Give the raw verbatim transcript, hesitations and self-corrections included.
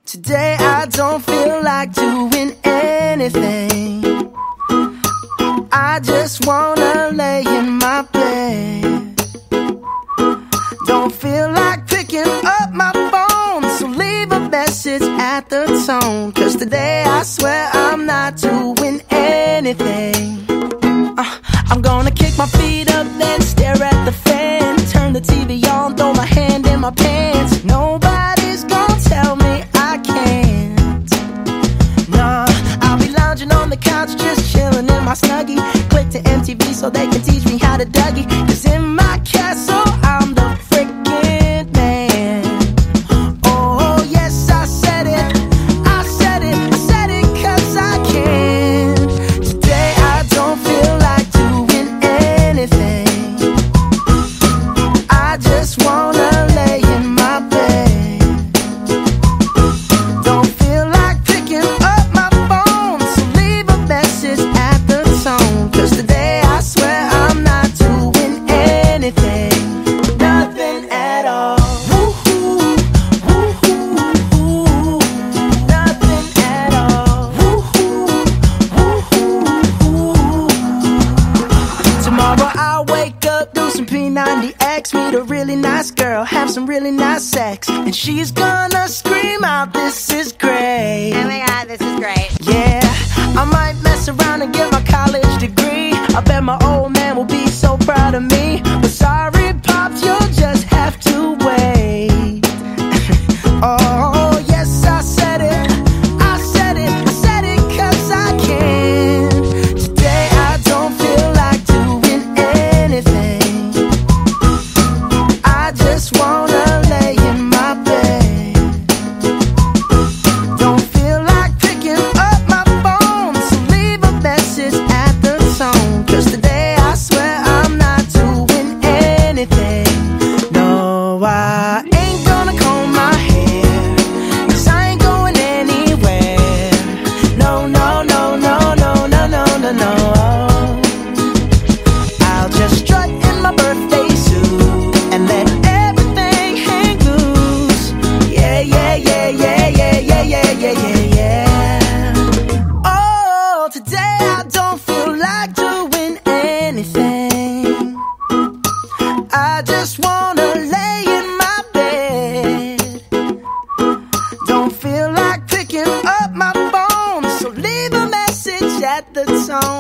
Today I don't feel like doing anything. I just wanna lay in my bed. Don't feel like picking up my phone, so leave a message at the tone. Cause today I swear I'm not doing anything. uh, I'm gonna kick my feet up, then stare at the fan. Turn the T V on, throw my hand in my pants. Nobody's gonna tell me I can't. Nah, I'll be lounging on the couch, just chilling in my Snuggie. Click to M T V so they can teach me how to Dougie. Cause in my castle I'm the freaking man. Oh yes, I said it, I said it, I said it cause I can. Today I don't feel like doing anything. I just wanna lay in my bed. Don't feel like picking up my phone, so leave a message at the tone. Cause today I swear I'm not doing anything. Nothing at all. Woo-hoo, woo-hoo, nothing at all. Woo-hoo, woo-hoo. Tomorrow I'll wake up, do some P ninety X, meet a really nice girl, have some really nice sex, and she's gonna scream out, "This is great." Oh my god, this is great. Yeah, I might mess around and get my college degree. I bet my old man will be so proud of me. But sorry, Pops, you'll just have to wait. Oh, yes, I said it, I said it, I said it cause I can. Today I don't feel like doing anything. I just wanna lay in my bed. Don't feel like picking up my phone, so leave a message at the tone. Cause today I swear I'm not doing anything. No, I ain't gonna comb my hair, cause I ain't going anywhere. No, no, no, no, no, no, no, no, no. I'll just strut in my birthday suit and let everything hang loose. Yeah, yeah, yeah, yeah, yeah, yeah, yeah, yeah, yeah, yeah. Oh, today I don't feel like doing anything. I just wanna lay in my bed. Don't feel like picking up my phone, so leave a message at the tone.